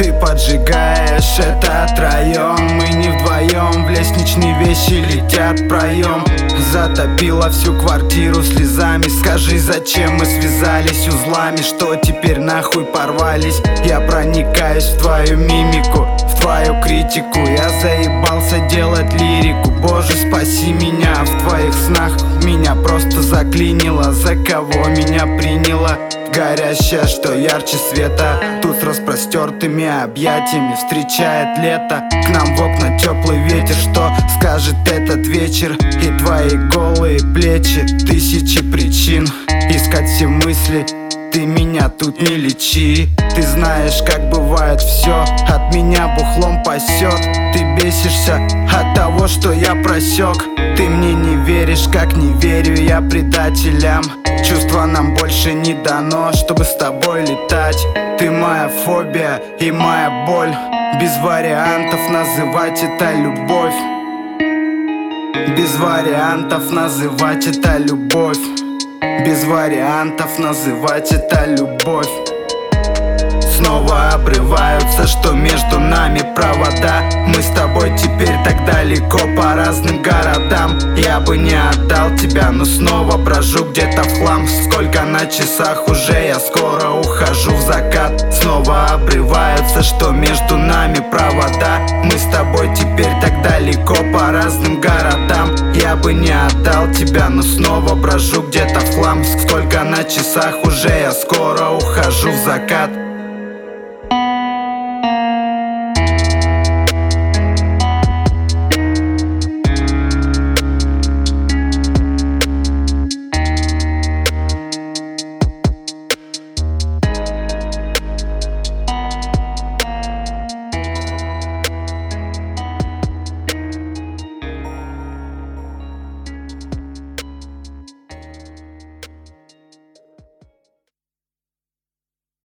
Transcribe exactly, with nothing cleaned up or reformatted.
Ты поджигаешь это троем, мы не вдвоем. В лестничные вещи летят в проем. Затопила всю квартиру слезами. Скажи, зачем мы связались узлами? Что теперь нахуй порвались? Я проникаюсь в твою мимику, в твою критику. Я заебался делать лирику. Боже, спаси меня. В твоих снах меня просто заклинило. За кого меня приняло? Горящая, что ярче света. Тут с распростертыми объятиями встречает лето. К нам в окна теплый ветер. Что скажет этот вечер? И твои голые плечи. Тысячи причин искать все мысли. Ты меня тут не лечи. Ты знаешь, как бывает все. От меня бухлом пасет. Ты бесишься от того, что я просек. Ты мне не веришь, как не верю я предателям. Чувства нам больше не дано, чтобы с тобой летать. Ты моя фобия и моя боль. Без вариантов называть это любовь. Без вариантов называть это любовь. Без вариантов называть это любовь. Снова обрываются, что между нами провода. Мы с тобой теперь так далеко по разным городам. Я бы не отдал тебя, но снова брожу где-то в хлам. Сколько на часах уже, я скоро ухожу в закат. Снова обрываются, что между нами провода. Мы с тобой теперь так далеко по разным городам. Я бы не отдал тебя, но снова брожу где-то в хлам. Сколько на часах уже, я скоро ухожу в закат.